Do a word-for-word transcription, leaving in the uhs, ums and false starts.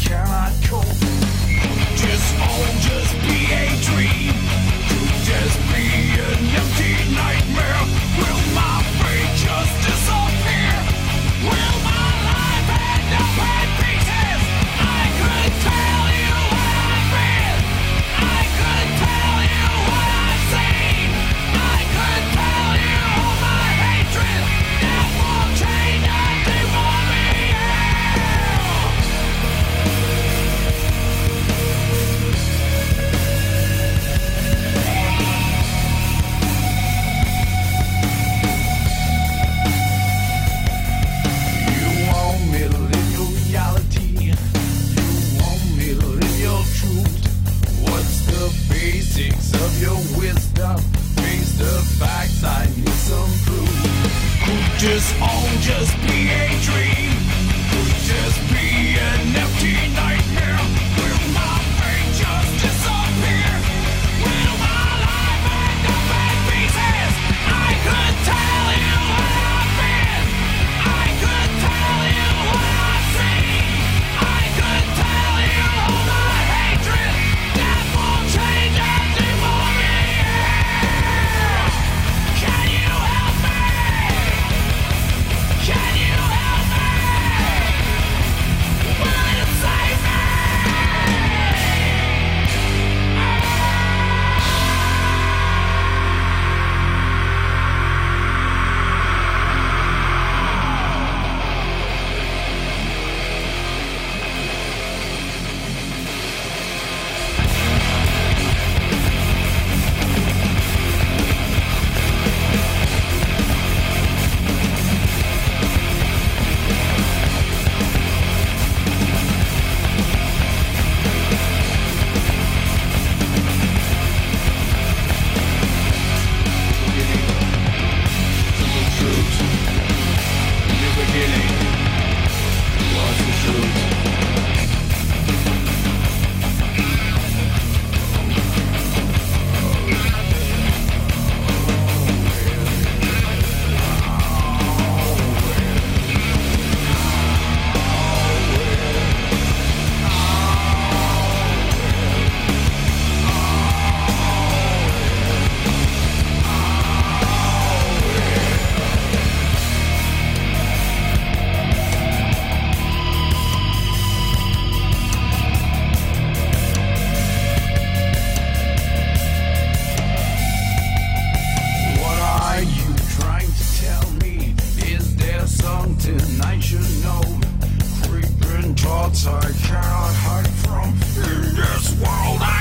cannot cope. Just all just be a dream. Could just be an empty nightmare. Will my fate just disappear? Will my life end up in pieces? I could tell you what I've been. I could tell you what I've seen. I could tell you all my hatred. That won't change anything for me. You want me to live your reality. You want me to live your truth. What's the basics of your wisdom? Face the facts, I need some proof. Could this all just be a dream? Could just be an empty nightmare? Will my fate just disappear? Will my life end up in pieces? I could tell you what I've been. I could tell you what I've seen. I could tell you all my hatred. That won't change anything for me. Can you help me? Can you help me? Will you save me? Simple truth. In the beginning was the truth. What are you trying to tell me? Is there something I should know? Creeping thoughts I cannot hide from. In this world I